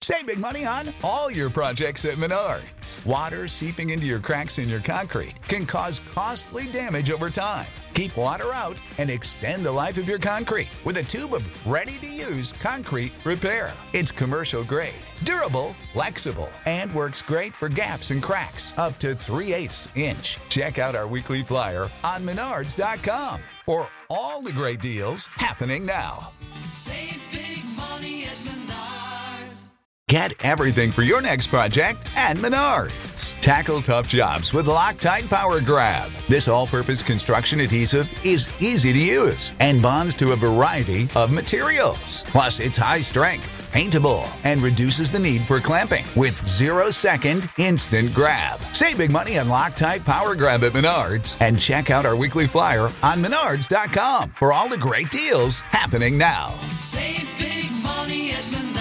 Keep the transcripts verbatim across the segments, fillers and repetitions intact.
Save big money on all your projects at Menards. Water seeping into your cracks in your concrete can cause costly damage over time. Keep water out and extend the life of your concrete with a tube of ready-to-use concrete repair. It's commercial grade, durable, flexible, and works great for gaps and cracks up to three eighths inch. Check out our weekly flyer on menards dot com for all the great deals happening now. Save big money at Menards. Get everything for your next project at Menards. Tackle tough jobs with Loctite Power Grab. This all-purpose construction adhesive is easy to use and bonds to a variety of materials. Plus, it's high strength, paintable, and reduces the need for clamping with zero-second instant grab. Save big money on Loctite Power Grab at Menards and check out our weekly flyer on menards dot com for all the great deals happening now. Save big money at Menards.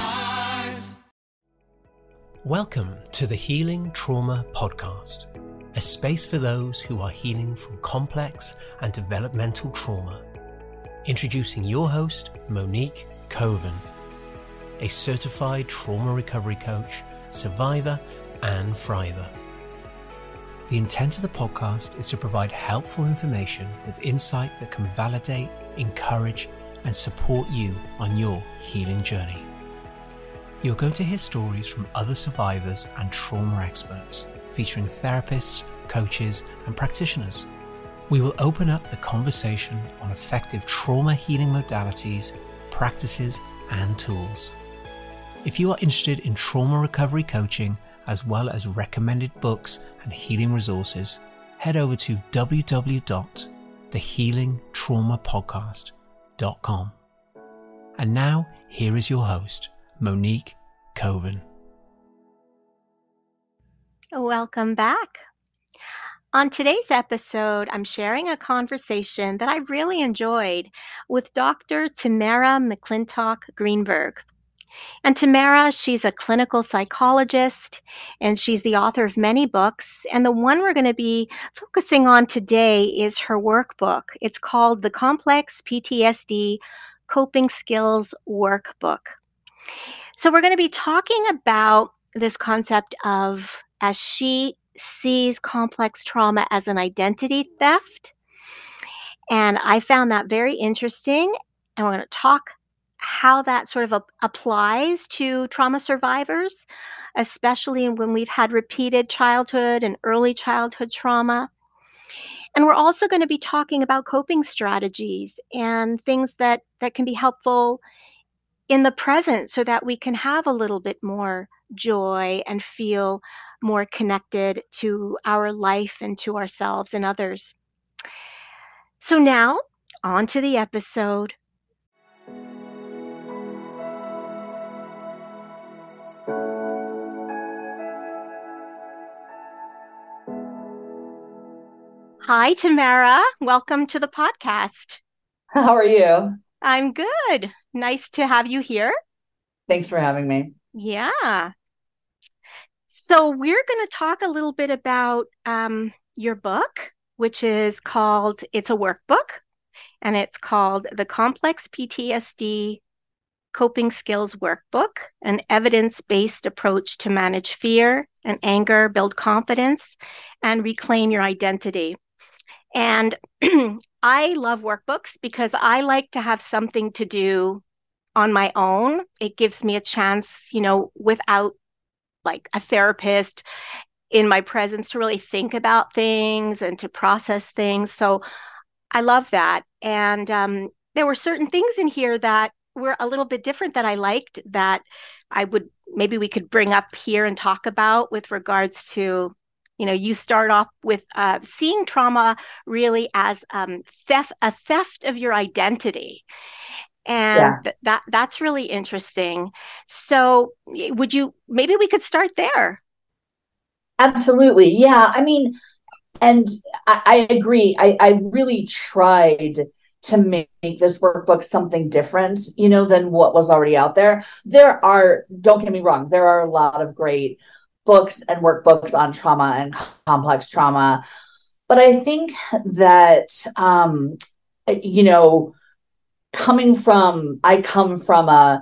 Welcome to the Healing Trauma Podcast, a space for those who are healing from complex and developmental trauma. Introducing your host, Monique Coven, a certified trauma recovery coach, survivor, and thriver. The intent of the podcast is to provide helpful information with insight that can validate, encourage, and support you on your healing journey. You're going to hear stories from other survivors and trauma experts, featuring therapists, coaches, and practitioners. We will open up the conversation on effective trauma healing modalities, practices, and tools. If you are interested in trauma recovery coaching, as well as recommended books and healing resources, head over to w w w dot the healing trauma podcast dot com. And now, here is your host, Monique Coven. Welcome back. On today's episode, I'm sharing a conversation that I really enjoyed with Doctor Tamara McClintock Greenberg. And Tamara, she's a clinical psychologist, and she's the author of many books. And the one we're going to be focusing on today is her workbook. It's called the Complex P T S D Coping Skills Workbook. So we're going to be talking about this concept of, as she sees complex trauma as an identity theft. And I found that very interesting. And we're going to talk how that sort of a- applies to trauma survivors, especially when we've had repeated childhood and early childhood trauma. And we're also going to be talking about coping strategies and things that, that can be helpful in the present so that we can have a little bit more joy and feel more connected to our life and to ourselves and others. So now, on to the episode. Hi, Tamara. Welcome to the podcast. How are you? I'm good. Nice to have you here. Thanks for having me. Yeah. So we're going to talk a little bit about um, your book, which is called, it's a workbook, and it's called The Complex P T S D Coping Skills Workbook, an evidence-based approach to manage fear and anger, build confidence, and reclaim your identity. And I love workbooks because I like to have something to do on my own. It gives me a chance, you know, without like a therapist in my presence to really think about things and to process things. So I love that. And um, there were certain things in here that were a little bit different that I liked that I would, maybe we could bring up here and talk about with regards to, you know, you start off with uh, seeing trauma really as um, theft, a theft of your identity. And Yeah. th- that that's really interesting. So would you, maybe we could start there. Absolutely. Yeah. I mean, and I, I agree. I, I really tried to make this workbook something different, you know, than what was already out there. There are, don't get me wrong, there are a lot of great books and workbooks on trauma and complex trauma. But I think that, um, you know, coming from, I come from a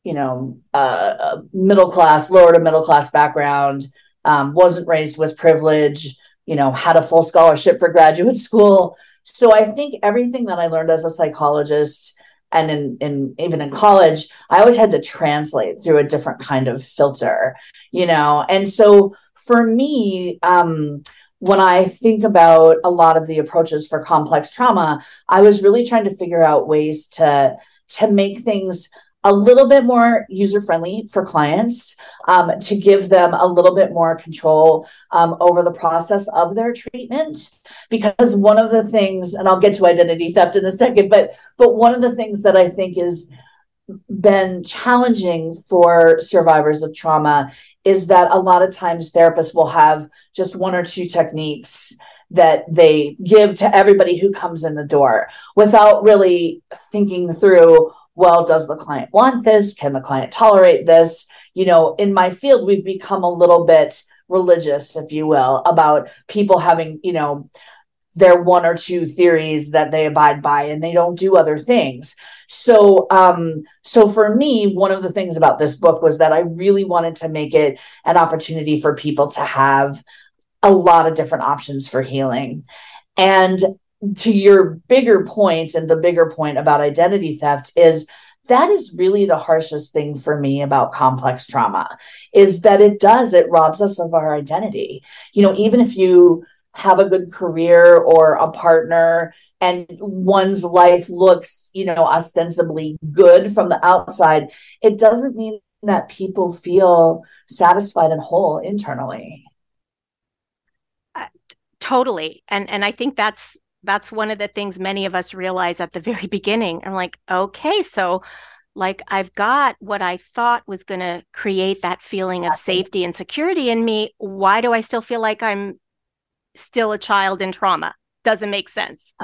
you know, uh, middle class, lower to middle class background, um, wasn't raised with privilege, you know, had a full scholarship for graduate school. So I think everything that I learned as a psychologist and in, in even in college, I always had to translate through a different kind of filter, you know. And so for me, um, when I think about a lot of the approaches for complex trauma, I was really trying to figure out ways to to make things a little bit more user-friendly for clients, um, to give them a little bit more control um, over the process of their treatment. Because one of the things, and I'll get to identity theft in a second, but but one of the things that I think has been challenging for survivors of trauma is that a lot of times therapists will have just one or two techniques that they give to everybody who comes in the door without really thinking through, well, does the client want this? Can the client tolerate this? You know, in my field, we've become a little bit religious, if you will, about people having, you know, their one or two theories that they abide by and they don't do other things. So, um, so for me, one of the things about this book was that I really wanted to make it an opportunity for people to have a lot of different options for healing. And to your bigger point, and the bigger point about identity theft is that is really the harshest thing for me about complex trauma, is that it does, it robs us of our identity. You know, even if you have a good career or a partner and one's life looks, you know, ostensibly good from the outside, it doesn't mean that people feel satisfied and whole internally. Uh, totally. And and I think that's that's one of the things many of us realize at the very beginning. I'm like, okay, so like I've got what I thought was going to create that feeling of safety and security in me. Why do I still feel like I'm still a child in trauma? Doesn't make sense.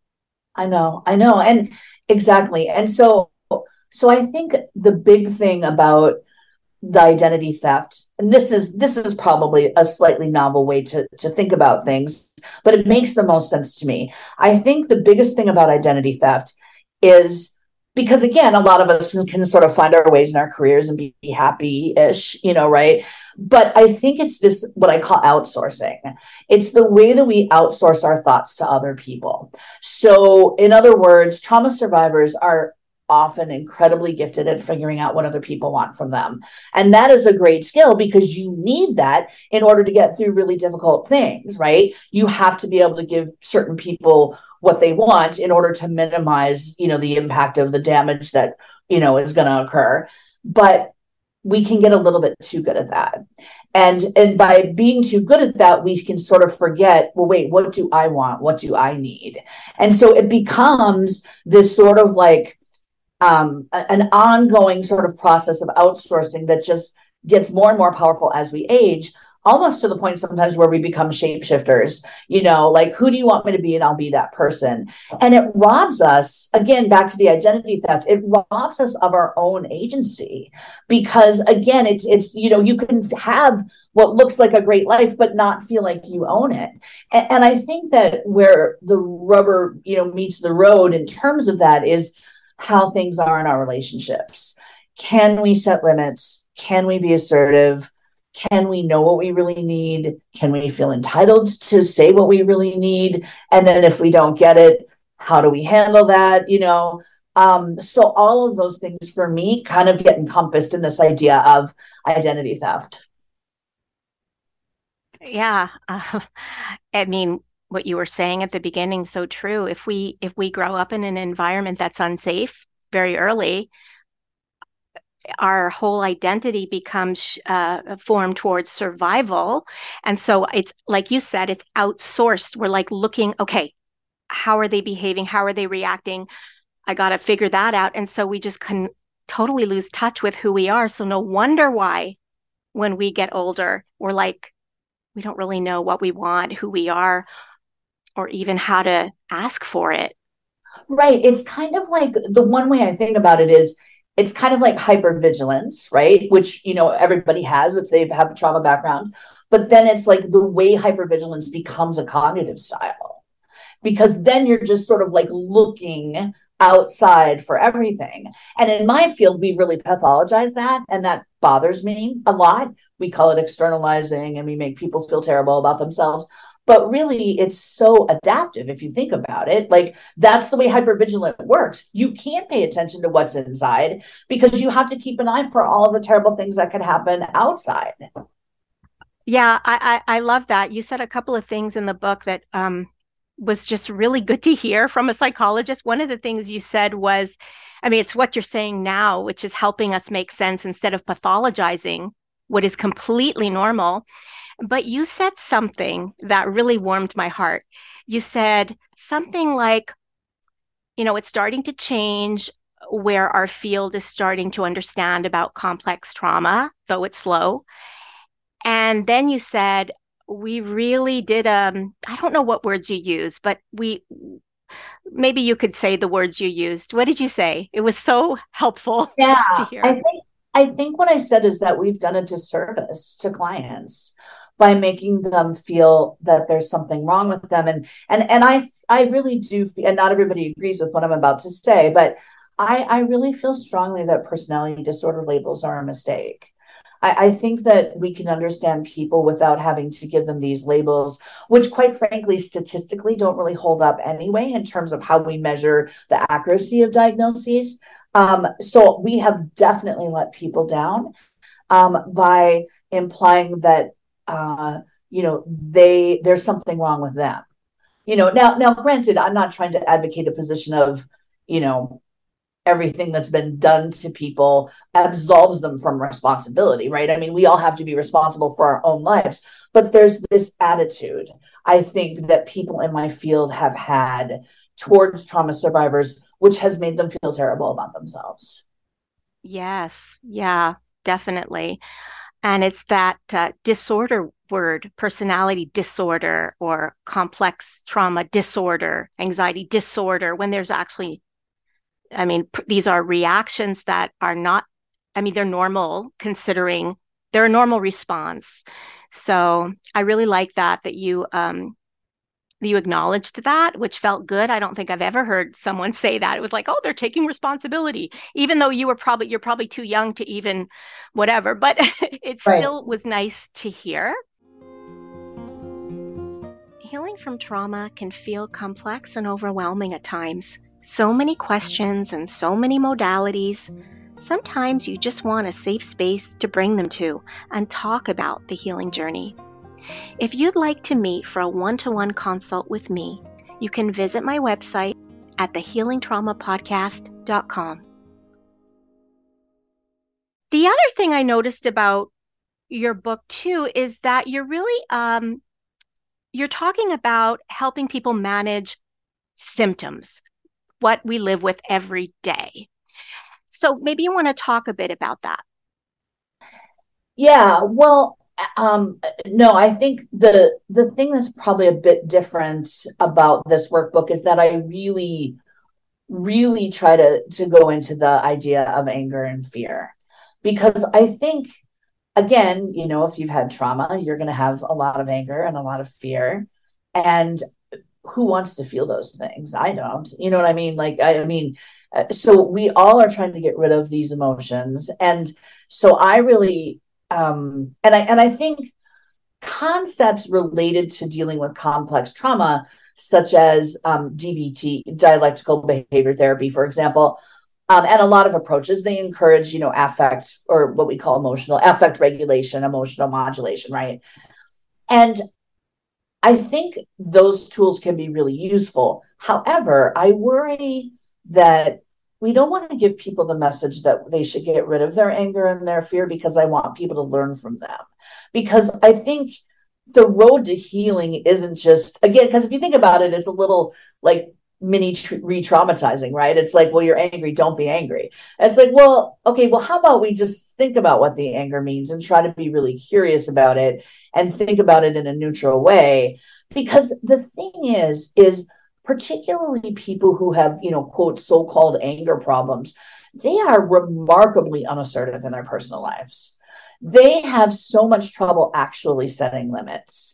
I know, I know. And exactly. And so, so I think the big thing about the identity theft, and this is, this is probably a slightly novel way to, to think about things, but it makes the most sense to me. I think the biggest thing about identity theft is because, again, a lot of us can, can sort of find our ways in our careers and be, be happy-ish, you know, right? But I think it's this, what I call outsourcing. It's the way that we outsource our thoughts to other people. So in other words, trauma survivors are often incredibly gifted at figuring out what other people want from them. And that is a great skill because you need that in order to get through really difficult things, right? You have to be able to give certain people what they want in order to minimize, you know, the impact of the damage that, you know, is going to occur. But we can get a little bit too good at that. And, and by being too good at that, we can sort of forget, well, wait, what do I want? What do I need? And so it becomes this sort of like, um, an ongoing sort of process of outsourcing that just gets more and more powerful as we age, almost to the point sometimes where we become shapeshifters, you know, like, who do you want me to be? And I'll be that person. And it robs us, again, back to the identity theft, it robs us of our own agency because, again, it's, it's, you know, you can have what looks like a great life, but not feel like you own it. And, and I think that where the rubber, you know, meets the road in terms of that is how things are in our relationships. Can we set limits? Can we be assertive? Can we know what we really need? Can we feel entitled to say what we really need? And then if we don't get it, how do we handle that? You know, um, so all of those things for me kind of get encompassed in this idea of identity theft. Yeah. Uh, I mean, what you were saying at the beginning, so true. If we if we grow up in an environment that's unsafe very early, our whole identity becomes uh, formed towards survival. And so it's like you said, it's outsourced. We're like looking, okay, how are they behaving? How are they reacting? I got to figure that out. And so we just can totally lose touch with who we are. So no wonder why when we get older, we're like, we don't really know what we want, who we are, or even how to ask for it. Right. It's kind of like the one way I think about it is it's kind of like hypervigilance, right? Which, you know, everybody has if they've had a trauma background. But then it's like the way hypervigilance becomes a cognitive style, because then you're just sort of like looking outside for everything. And in my field, we've really pathologized that. And that bothers me a lot. We call it externalizing and we make people feel terrible about themselves. But really, it's so adaptive if you think about it. Like, that's the way hypervigilant works. You can't pay attention to what's inside because you have to keep an eye for all of the terrible things that could happen outside. Yeah, I, I, I love that. You said a couple of things in the book that um, was just really good to hear from a psychologist. One of the things you said was, I mean, it's what you're saying now, which is helping us make sense instead of pathologizing what is completely normal. But you said something that really warmed my heart. You said something like, you know, it's starting to change where our field is starting to understand about complex trauma, though it's slow. And then you said, we really did, um, I don't know what words you used, but we, maybe you could say the words you used. What did you say? It was so helpful yeah, to hear. I think, I think what I said is that we've done a disservice to clients by making them feel that there's something wrong with them. And and and I I really do, and not everybody agrees with what I'm about to say, but I, I really feel strongly that personality disorder labels are a mistake. I, I think that we can understand people without having to give them these labels, which quite frankly, statistically don't really hold up anyway in terms of how we measure the accuracy of diagnoses. Um, so we have definitely let people down um, by implying that Uh, you know, they there's something wrong with them. You know, now, now, granted, I'm not trying to advocate a position of, you know, everything that's been done to people absolves them from responsibility, right? I mean, we all have to be responsible for our own lives, but there's this attitude, I think, that people in my field have had towards trauma survivors, which has made them feel terrible about themselves. Yes, yeah, definitely. And it's that uh, disorder word, personality disorder or complex trauma disorder, anxiety disorder, when there's actually, I mean, pr- these are reactions that are not, I mean, they're normal considering they're a normal response. So I really like that, that you, um, you acknowledged that, which felt good. I don't think I've ever heard someone say that. It was like, oh, they're taking responsibility, even though you were probably, you're probably too young to even whatever, but it Right. still was nice to hear. Healing from trauma can feel complex and overwhelming at times. So many questions and so many modalities. Sometimes you just want a safe space to bring them to and talk about the healing journey. If you'd like to meet for a one-to-one consult with me, you can visit my website at the healing trauma podcast dot com. The other thing I noticed about your book too is that you're really um, you're talking about helping people manage symptoms, what we live with every day. So maybe you want to talk a bit about that. Yeah, well, um, no, I think the the thing that's probably a bit different about this workbook is that I really, really try to to go into the idea of anger and fear, because I think, again, you know, if you've had trauma, you're going to have a lot of anger and a lot of fear, and who wants to feel those things? I don't. You know what I mean? Like, I, I mean, uh, so we all are trying to get rid of these emotions, and so I really. Um, and I and I think concepts related to dealing with complex trauma, such as um, D B T, dialectical behavior therapy, for example, um, and a lot of approaches, they encourage, you know, affect, or what we call emotional affect regulation, emotional modulation, right? And I think those tools can be really useful. However, I worry that we don't want to give people the message that they should get rid of their anger and their fear, because I want people to learn from them. Because I think the road to healing isn't just, again, because if you think about it, it's a little like mini tr- re-traumatizing, right? It's like, well, you're angry, don't be angry. It's like, well, okay, well, how about we just think about what the anger means and try to be really curious about it and think about it in a neutral way. Because the thing is, is particularly people who have, you know, quote, so-called anger problems, they are remarkably unassertive in their personal lives. They have so much trouble actually setting limits.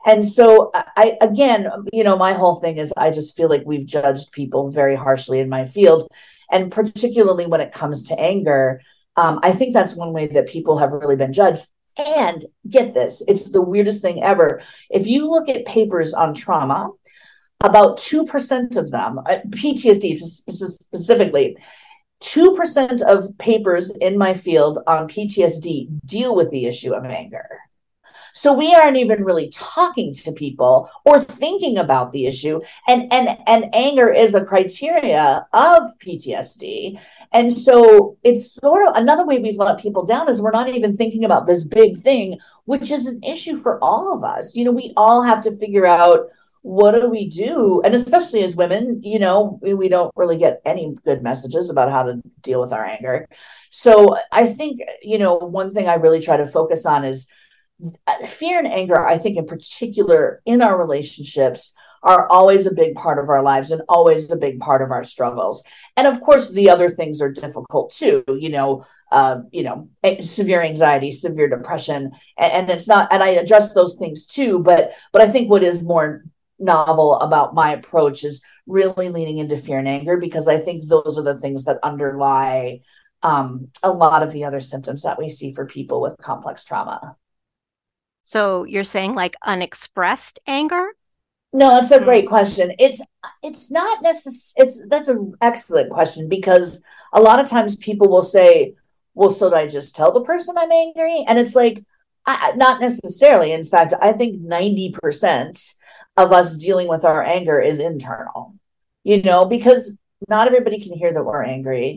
And so I, again, you know, my whole thing is I just feel like we've judged people very harshly in my field. And particularly when it comes to anger, um, I think that's one way that people have really been judged. And get this, it's the weirdest thing ever. If you look at papers on trauma, about two percent of them, P T S D specifically, two percent of papers in my field on P T S D deal with the issue of anger. So we aren't even really talking to people or thinking about the issue. And, and, and anger is a criteria of P T S D. And so it's sort of another way we've let people down is we're not even thinking about this big thing, which is an issue for all of us. You know, we all have to figure out, what do we do? And especially as women, you know, we, we don't really get any good messages about how to deal with our anger. So I think, you know, one thing I really try to focus on is fear and anger, I think in particular in our relationships, are always a big part of our lives and always a big part of our struggles. And of course, the other things are difficult too, you know, uh, you know, severe anxiety, severe depression, and, and it's not, and I address those things too, but, but I think what is more novel about my approach is really leaning into fear and anger, because I think those are the things that underlie um, a lot of the other symptoms that we see for people with complex trauma. So you're saying like unexpressed anger? No, it's a great question. It's it's not necessary. It's that's an excellent question, because a lot of times people will say, "Well, so do I just tell the person I'm angry?" And it's like, I, not necessarily. In fact, I think ninety percent of us dealing with our anger is internal. You know, because not everybody can hear that we're angry.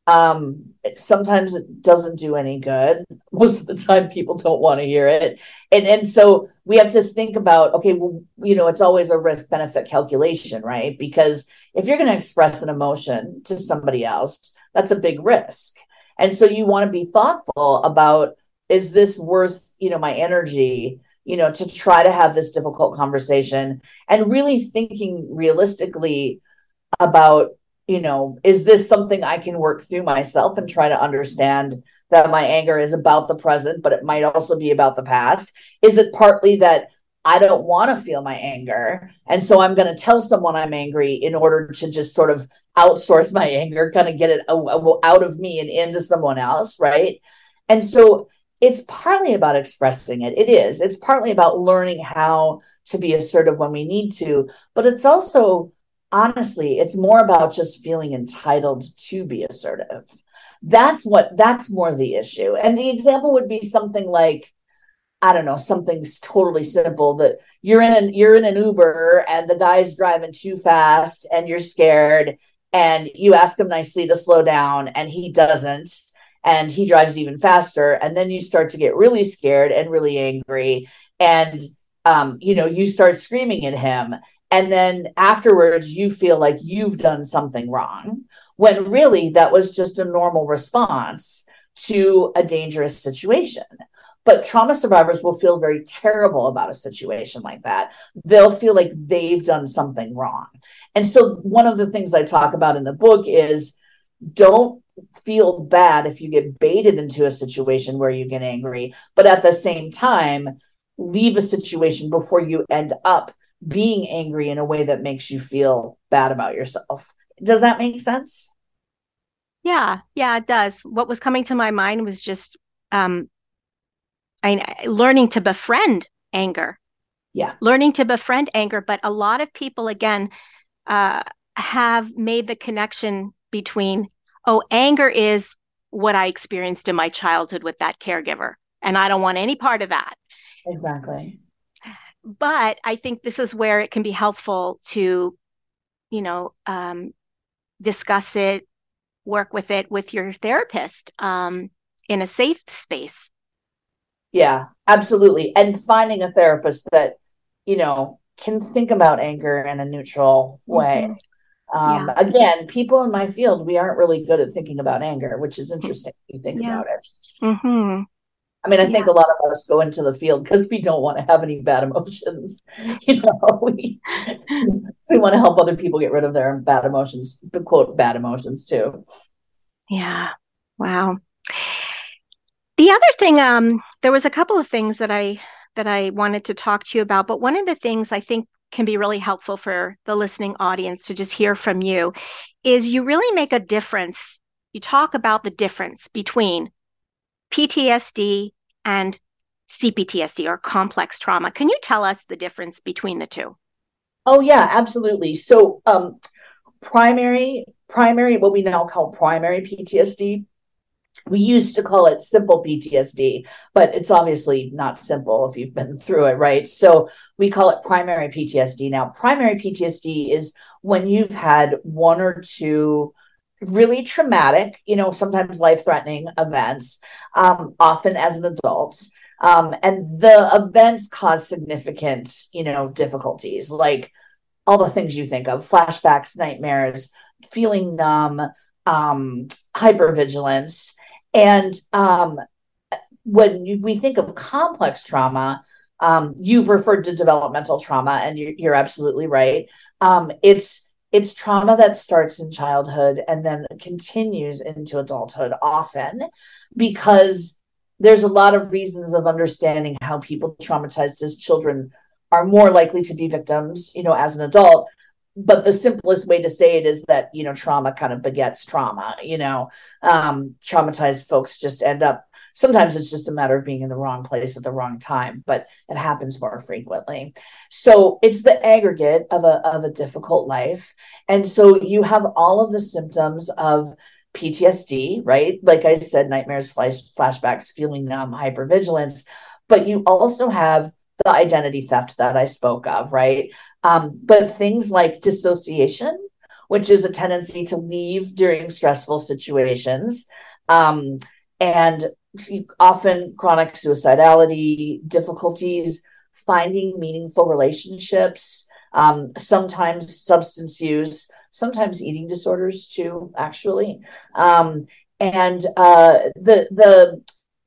Um, it, sometimes it doesn't do any good. Most of the time people don't want to hear it. And, and so we have to think about, okay, well, you know, it's always a risk benefit calculation, right? Because if you're going to express an emotion to somebody else, that's a big risk. And so you want to be thoughtful about, is this worth, you know, my energy, you know, to try to have this difficult conversation, and really thinking realistically about, you know, is this something I can work through myself and try to understand that my anger is about the present, but it might also be about the past? Is it partly that I don't want to feel my anger, and so I'm going to tell someone I'm angry in order to just sort of outsource my anger, kind of get it out of me and into someone else, right? And so it's partly about expressing it. It is. It's partly about learning how to be assertive when we need to, but it's also, honestly, it's more about just feeling entitled to be assertive. That's what, that's more the issue. And the example would be something like, I don't know, something totally simple, that you're in an, you're in an Uber and the guy's driving too fast and you're scared, and you ask him nicely to slow down and he doesn't, and he drives even faster. And then you start to get really scared and really angry. And, um, you know, you start screaming at him. And then afterwards, you feel like you've done something wrong, when really that was just a normal response to a dangerous situation. But trauma survivors will feel very terrible about a situation like that. They'll feel like they've done something wrong. And so one of the things I talk about in the book is, don't feel bad if you get baited into a situation where you get angry, but at the same time, leave a situation before you end up being angry in a way that makes you feel bad about yourself. Does that make sense? Yeah, yeah, it does. What was coming to my mind was just um, I, learning to befriend anger. Yeah. Learning to befriend anger. But a lot of people, again, uh, have made the connection between, oh, anger is what I experienced in my childhood with that caregiver, and I don't want any part of that. Exactly. But I think this is where it can be helpful to, you know, um, discuss it, work with it with your therapist um, in a safe space. Yeah, absolutely. And finding a therapist that, you know, can think about anger in a neutral way. Mm-hmm. Um, Yeah. Again, people in my field, we aren't really good at thinking about anger, which is interesting if you think Yeah. about it. Mm-hmm. I mean, I Yeah. think a lot of us go into the field because we don't want to have any bad emotions. You know, we we want to help other people get rid of their bad emotions, the quote, bad emotions too. Yeah. Wow. The other thing, um, there was a couple of things that I that I wanted to talk to you about. But one of the things I think can be really helpful for the listening audience to just hear from you is you really make a difference. You talk about the difference between P T S D and C P T S D, or complex trauma. Can you tell us the difference between the two? Oh yeah, absolutely. So um, primary, primary, what we now call primary P T S D, we used to call it simple P T S D, but it's obviously not simple if you've been through it, right? So we call it primary P T S D. Now, primary P T S D is when you've had one or two really traumatic, you know, sometimes life-threatening events, um, often as an adult. Um, and the events cause significant, you know, difficulties, like all the things you think of: flashbacks, nightmares, feeling numb, um, hypervigilance. And um, when you, we think of complex trauma, um, you've referred to developmental trauma, and you're, you're absolutely right. Um, it's it's trauma that starts in childhood and then continues into adulthood, often because there's a lot of reasons of understanding how people traumatized as children are more likely to be victims, you know, as an adult. But the simplest way to say it is that, you know, trauma kind of begets trauma, you know, um, traumatized folks just end up, sometimes it's just a matter of being in the wrong place at the wrong time, but it happens more frequently. So it's the aggregate of a, of a difficult life. And so you have all of the symptoms of P T S D, right? Like I said, nightmares, flash, flashbacks, feeling numb, hypervigilance, but you also have the identity theft that I spoke of, right? Um, but things like dissociation, which is a tendency to leave during stressful situations, um, and often chronic suicidality, difficulties finding meaningful relationships, um, sometimes substance use, sometimes eating disorders too, actually. Um, and uh, the the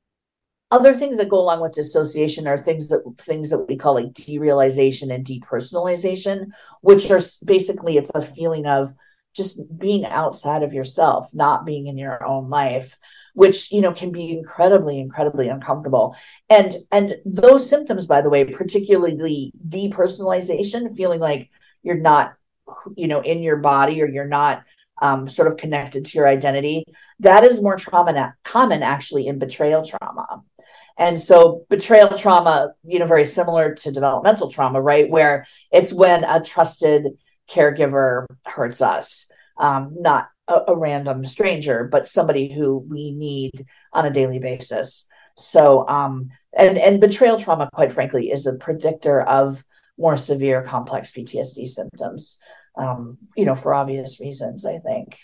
other things that go along with dissociation are things that things that we call like derealization and depersonalization, which are basically, it's a feeling of just being outside of yourself, not being in your own life, which, you know, can be incredibly, incredibly uncomfortable. And and those symptoms, by the way, particularly depersonalization, feeling like you're not, you know, in your body, or you're not um, sort of connected to your identity, that is more trauma common actually in betrayal trauma. And so betrayal trauma, you know, very similar to developmental trauma, right? Where it's when a trusted caregiver hurts us, um, not a, a random stranger, but somebody who we need on a daily basis. So, um, and, and betrayal trauma, quite frankly, is a predictor of more severe complex P T S D symptoms, um, you know, for obvious reasons, I think.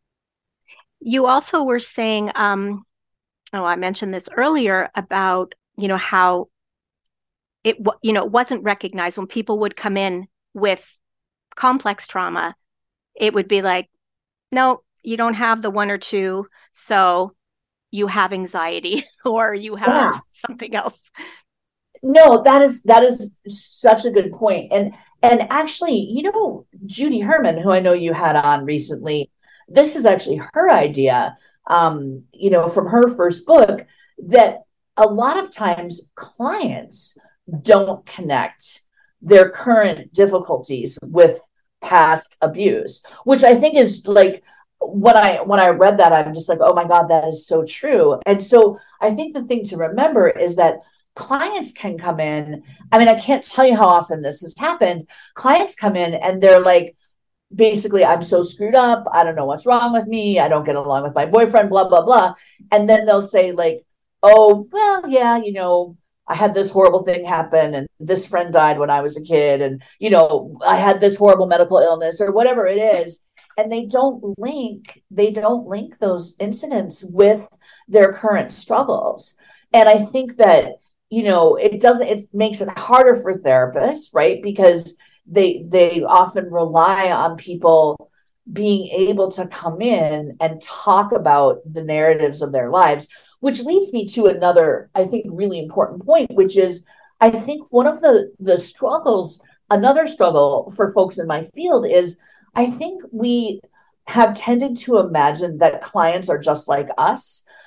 You also were saying, um, oh, I mentioned this earlier about, you know, how it, you know, wasn't recognized when people would come in with complex trauma. It would be like, no, you don't have the one or two, so you have anxiety or you have Yeah. something else. No, that is that is such a good point. And and actually, you know, Judy Herman, who I know you had on recently, this is actually her idea, um, you know, from her first book, that a lot of times clients don't connect their current difficulties with past abuse, which I think is like, when I when I read that, I'm just like, oh my God, that is so true. And so I think the thing to remember is that clients can come in. I mean, I can't tell you how often this has happened. Clients come in and they're like, basically, I'm so screwed up. I don't know what's wrong with me. I don't get along with my boyfriend, blah, blah, blah. And then they'll say like, oh, well, yeah, you know, I had this horrible thing happen and this friend died when I was a kid. And, you know, I had this horrible medical illness or whatever it is. And they don't link, they don't link those incidents with their current struggles. And I think that, you know, it doesn't, it makes it harder for therapists, right? Because they they often rely on people being able to come in and talk about the narratives of their lives, which leads me to another, I think, really important point, which is, I think one of the the struggles, another struggle for folks in my field is, I think we have tended to imagine that clients are just like us.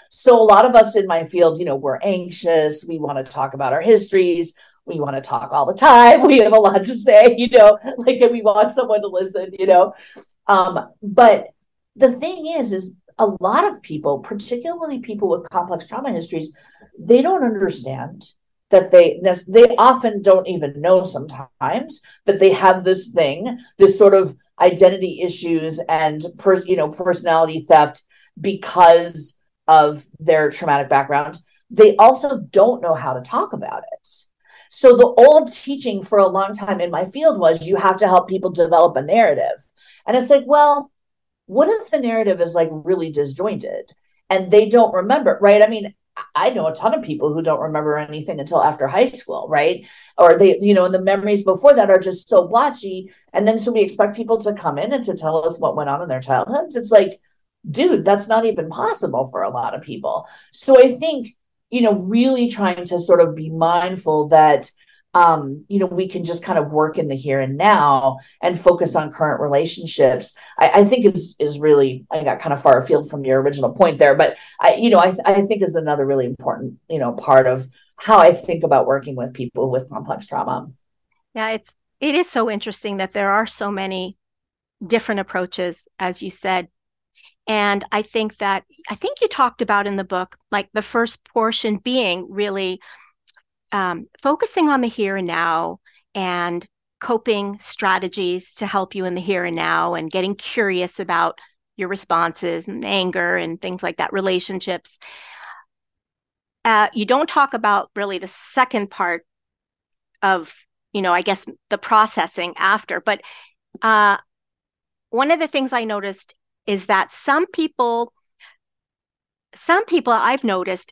So a lot of us in my field, you know, we're anxious. We want to talk about our histories. We want to talk all the time. We have a lot to say, you know, like we want someone to listen, you know. Um, but the thing is, is a lot of people, particularly people with complex trauma histories, they don't understand that they they often don't even know sometimes that they have this thing, this sort of identity issues and pers- you know personality theft because of their traumatic background. They also don't know how to talk about it. So the old teaching for a long time in my field was you have to help people develop a narrative. And it's like, well, what if the narrative is like really disjointed and they don't remember, right? I mean, I know a ton of people who don't remember anything until after high school, right? Or they, you know, and the memories before that are just so blotchy. And then so we expect people to come in and to tell us what went on in their childhoods. It's like, dude, that's not even possible for a lot of people. So I think, you know, really trying to sort of be mindful that, um, you know, we can just kind of work in the here and now and focus on current relationships. I, I think is is really, I got kind of far afield from your original point there, but I, you know, I, I think is another really important, you know, part of how I think about working with people with complex trauma. Yeah, it's it is so interesting that there are so many different approaches, as you said. And I think that, I think you talked about in the book, like the first portion being really um, focusing on the here and now and coping strategies to help you in the here and now and getting curious about your responses and anger and things like that, relationships. Uh, you don't talk about really the second part of, you know, I guess the processing after. But uh, one of the things I noticed is that some people, some people I've noticed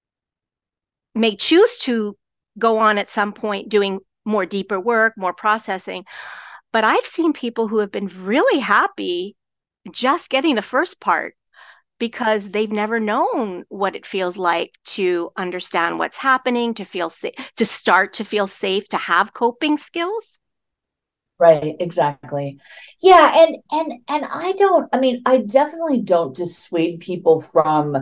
may choose to go on at some point doing more deeper work, more processing. But I've seen people who have been really happy just getting the first part because they've never known what it feels like to understand what's happening, to feel safe, to start to feel safe, to have coping skills. Right, exactly. Yeah, and and and I don't, I mean, I definitely don't dissuade people from,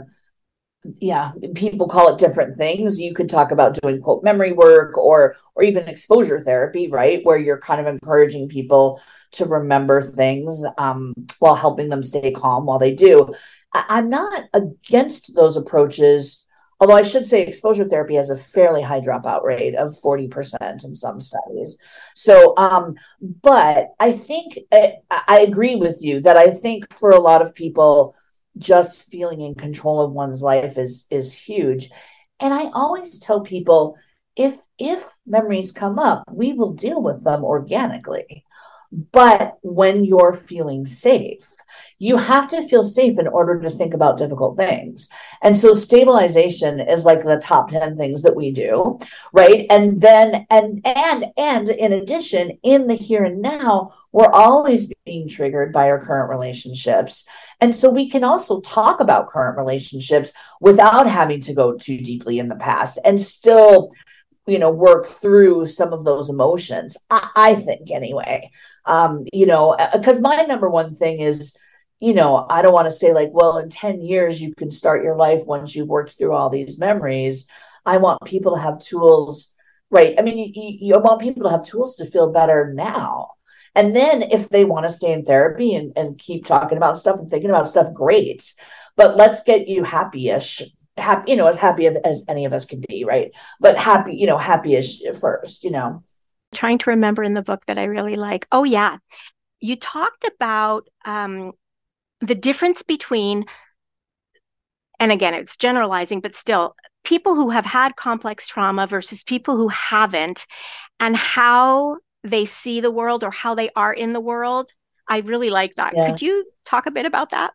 yeah, people call it different things. You could talk about doing quote memory work or or even exposure therapy, right? Where you're kind of encouraging people to remember things um, while helping them stay calm while they do. I, I'm not against those approaches. Although I should say exposure therapy has a fairly high dropout rate of forty percent in some studies. So, um, but I think I, I agree with you that I think for a lot of people, just feeling in control of one's life is is huge. And I always tell people, if if memories come up, we will deal with them organically. But when you're feeling safe, you have to feel safe in order to think about difficult things. And so stabilization is like the top ten things that we do, right? And then, and, and, and in addition, in the here and now, we're always being triggered by our current relationships. And so we can also talk about current relationships without having to go too deeply in the past and still, you know, work through some of those emotions, I, I think anyway. Um, you know, because my number one thing is, you know, I don't want to say like, well, in ten years, you can start your life once you've worked through all these memories. I want people to have tools, right? I mean, you, you want people to have tools to feel better now. And then if they want to stay in therapy and, and keep talking about stuff and thinking about stuff, great. But let's get you happy-ish, happy, you know, as happy as any of us can be, right? But happy, you know, happy-ish first, you know. Trying to remember in the book that I really like. Oh, yeah. You talked about um, the difference between, and again, it's generalizing, but still, people who have had complex trauma versus people who haven't, and how they see the world or how they are in the world. I really like that. Yeah. Could you talk a bit about that?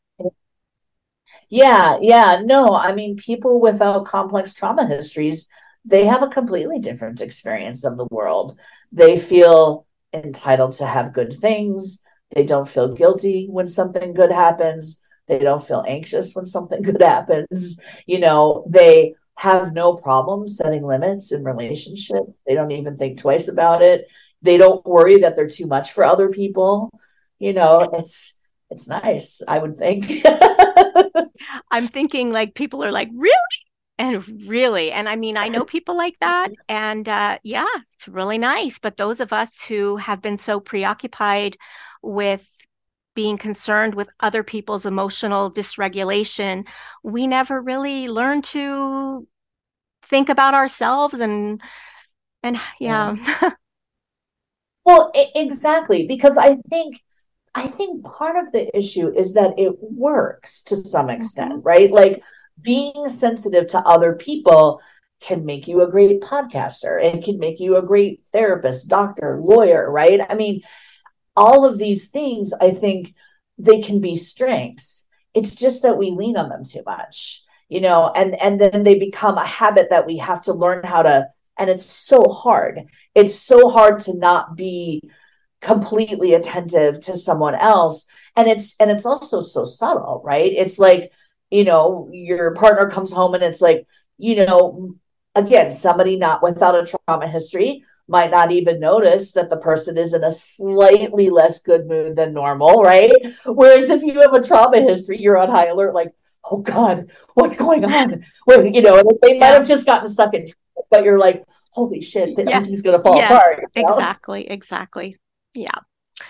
Yeah, yeah. No, I mean, people without complex trauma histories, they have a completely different experience of the world. They feel entitled to have good things. They don't feel guilty when something good happens. They don't feel anxious when something good happens. You know, they have no problem setting limits in relationships. They don't even think twice about it. They don't worry that they're too much for other people. You know, it's it's nice, I would think. I'm thinking like people are like, really? And really, and I mean, I know people like that, and uh, yeah, it's really nice. But those of us who have been so preoccupied with being concerned with other people's emotional dysregulation, we never really learn to think about ourselves and and Yeah. yeah. Well, e- exactly, because I think I think part of the issue is that it works to some Mhm. extent, right? Like being sensitive to other people can make you a great podcaster. It can make you a great therapist, doctor, lawyer, right? I mean, all of these things, I think they can be strengths. It's just that we lean on them too much, you know, and and then they become a habit that we have to learn how to, and it's so hard. It's so hard to not be completely attentive to someone else. And it's and it's also so subtle, right? It's like, you know, your partner comes home and it's like, you know, again, somebody not without a trauma history might not even notice that the person is in a slightly less good mood than normal, right? Whereas if you have a trauma history, you're on high alert, like, oh God, what's going on? Wait, you know, they might Yeah. have just gotten stuck in, but you're like, holy shit, Yes. everything's gonna fall Yes, apart. You know? exactly, exactly. Yeah.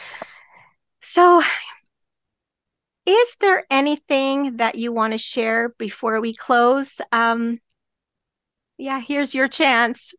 So, is there anything that you want to share before we close? Um, yeah, here's your chance.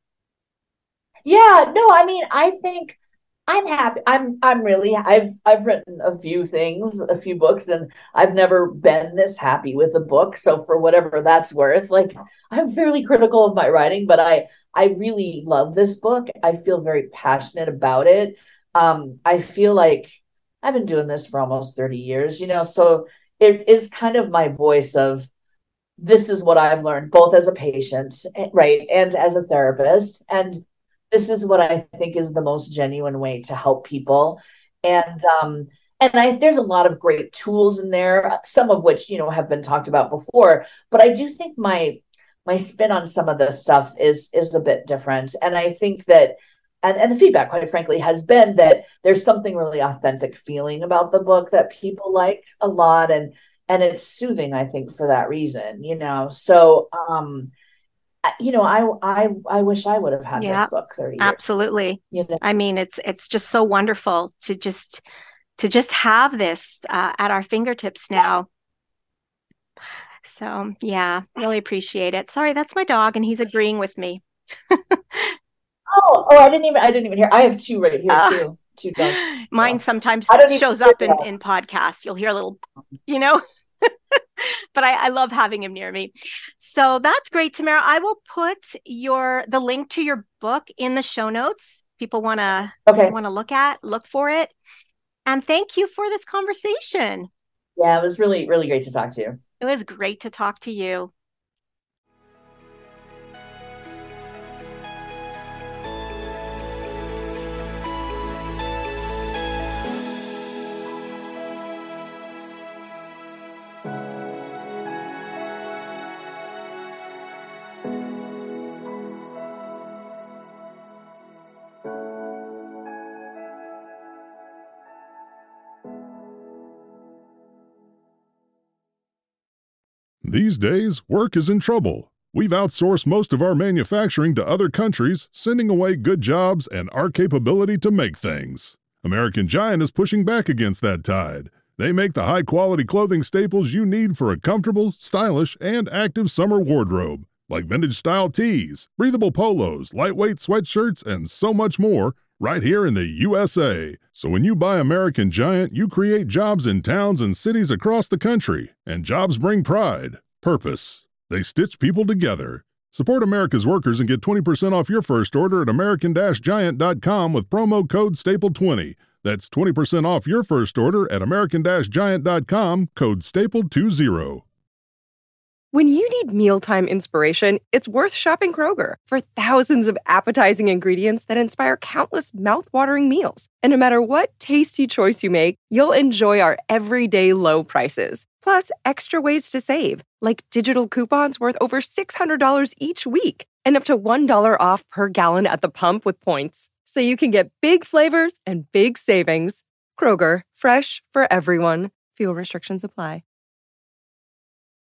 Yeah, no, I mean, I think I'm happy. I'm I'm really I've I've written a few things, a few books, and I've never been this happy with a book. So for whatever that's worth, like I'm fairly critical of my writing, but I I really love this book. I feel very passionate about it. Um, I feel like I've been doing this for almost thirty years, you know, so it is kind of my voice of this is what I've learned, both as a patient, right, and as a therapist. And this is what I think is the most genuine way to help people. And um, and I there's a lot of great tools in there, some of which, you know, have been talked about before. But I do think my my spin on some of this stuff is is a bit different. And I think that and, and the feedback, quite frankly, has been that there's something really authentic feeling about the book that people liked a lot. And and it's soothing, I think, for that reason, you know. So um you know, I I I wish I would have had this Yeah, book thirty years. absolutely. You know, I mean, it's it's just so wonderful to just to just have this uh, at our fingertips now. So, yeah, really appreciate it. Sorry, that's my dog, and he's agreeing with me. oh, oh, I didn't even I didn't even hear. I have two right here Uh, too. Two dogs. mine So sometimes I don't even shows hear up in that. in podcasts. You'll hear a little, you know, but I, I love having him near me. So that's great, Tamara. I will put your the link to your book in the show notes. People want to Okay. want to look at, look for it. And thank you for this conversation. Yeah, it was really, really great to talk to you. It was great to talk to you. These days, work is in trouble. We've outsourced most of our manufacturing to other countries, sending away good jobs and our capability to make things. American Giant is pushing back against that tide. They make the high-quality clothing staples you need for a comfortable, stylish, and active summer wardrobe, like vintage-style tees, breathable polos, lightweight sweatshirts, and so much more, right here in the U S A. So when you buy American Giant, you create jobs in towns and cities across the country, and jobs bring pride, purpose. They stitch people together. Support America's workers and get twenty percent off your first order at American Giant dot com with promo code staple twenty. That's twenty percent off your first order at American Giant dot com, code staple twenty. When you need mealtime inspiration, it's worth shopping Kroger for thousands of appetizing ingredients that inspire countless mouthwatering meals. And no matter what tasty choice you make, you'll enjoy our everyday low prices. Plus, extra ways to save, like digital coupons worth over six hundred dollars each week and up to one dollar off per gallon at the pump with points. So you can get big flavors and big savings. Kroger, fresh for everyone. Fuel restrictions apply.